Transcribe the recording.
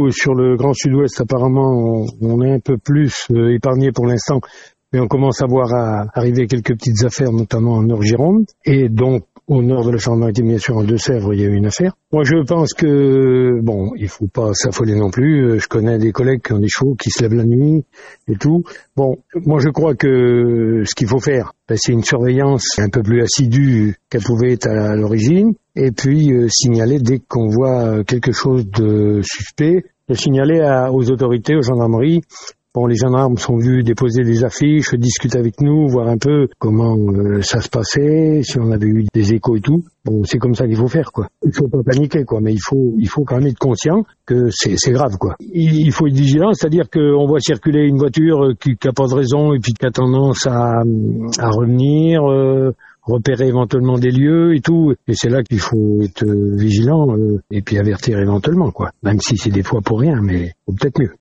Nous, sur le Grand Sud-Ouest, apparemment, on est un peu plus épargné pour l'instant, mais on commence à voir arriver quelques petites affaires, notamment en Nord-Gironde, et donc au nord de la Charente-Maritime, bien sûr, en Deux-Sèvres, il y a eu une affaire. Moi, je pense que, bon, il faut pas s'affoler non plus. Je connais des collègues qui ont des chevaux, qui se lèvent la nuit et tout. Bon, moi, je crois que ce qu'il faut faire, c'est une surveillance un peu plus assidue qu'elle pouvait être à l'origine, et puis signaler dès qu'on voit quelque chose de suspect, de signaler aux autorités, aux gendarmeries. Bon, les gendarmes sont venus déposer des affiches, discuter avec nous, voir un peu comment ça se passait, si on avait eu des échos et tout. Bon, c'est comme ça qu'il faut faire, quoi. Il faut pas paniquer, quoi, mais il faut quand même être conscient que c'est grave, quoi. Il faut être vigilant, c'est-à-dire qu'on voit circuler une voiture qui a pas de raison et puis qui a tendance à revenir, repérer éventuellement des lieux et tout. Et c'est là qu'il faut être vigilant et puis avertir éventuellement, quoi. Même si c'est des fois pour rien, mais faut peut-être mieux.